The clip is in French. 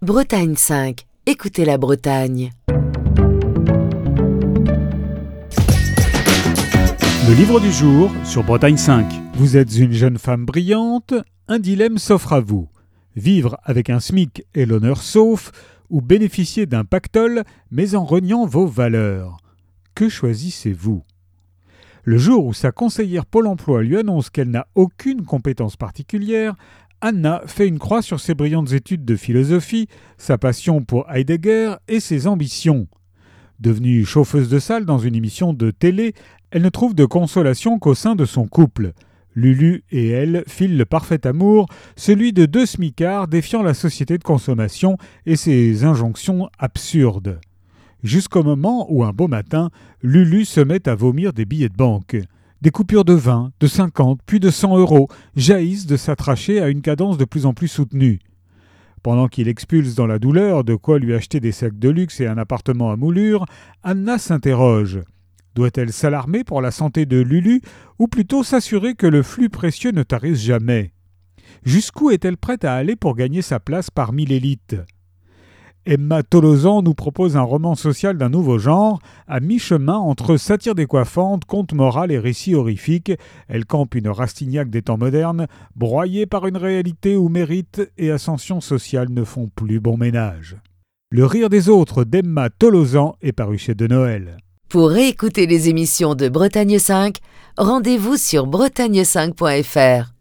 Bretagne 5, écoutez la Bretagne. Le livre du jour sur Bretagne 5. Vous êtes une jeune femme brillante, un dilemme s'offre à vous. Vivre avec un SMIC et l'honneur sauf, ou bénéficier d'un pactole mais en reniant vos valeurs. Que choisissez-vous ? Le jour où sa conseillère Pôle emploi lui annonce qu'elle n'a aucune compétence particulière, Anna fait une croix sur ses brillantes études de philosophie, sa passion pour Heidegger et ses ambitions. Devenue chauffeuse de salle dans une émission de télé, elle ne trouve de consolation qu'au sein de son couple. Lulu et elle filent le parfait amour, celui de deux smicards défiant la société de consommation et ses injonctions absurdes. Jusqu'au moment où un beau matin, Lulu se met à vomir des billets de banque. Des coupures de 20, de 50, puis de 100 euros jaillissent de sa trachée à une cadence de plus en plus soutenue. Pendant qu'il expulse dans la douleur de quoi lui acheter des sacs de luxe et un appartement à moulure, Anna s'interroge. Doit-elle s'alarmer pour la santé de Lulu ou plutôt s'assurer que le flux précieux ne tarisse jamais ? Jusqu'où est-elle prête à aller pour gagner sa place parmi l'élite ? Emma Tolosan nous propose un roman social d'un nouveau genre, à mi-chemin entre satire décoiffante, conte moral et récit horrifique. Elle campe une Rastignac des temps modernes, broyée par une réalité où mérite et ascension sociale ne font plus bon ménage. Le rire des autres d'Emma Tolosan est paru chez De Noël. Pour réécouter les émissions de Bretagne 5, rendez-vous sur bretagne5.fr.